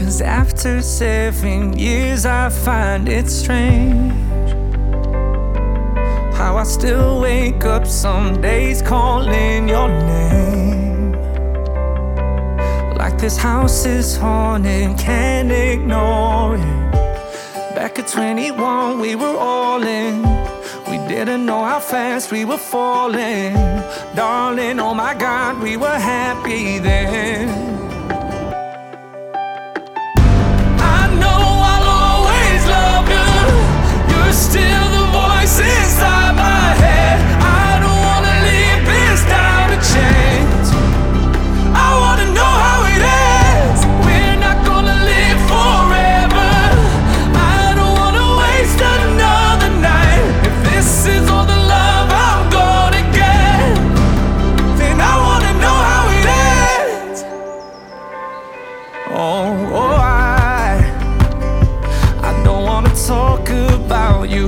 'Cause after 7 years I find it strange how I still wake up some days calling your name. Like this house is haunted, can't ignore it. Back at 21 we were all in. We didn't know how fast we were falling. Darling, oh my God, we were happy then. I know I'll always love you. You're still the voice inside my head. I don't wanna leave this down to chance. I wanna know how it ends. We're not gonna live forever. I don't wanna waste another night. If this is all the love I'm gonna get, then I wanna know how it ends. Oh, I don't wanna talk about you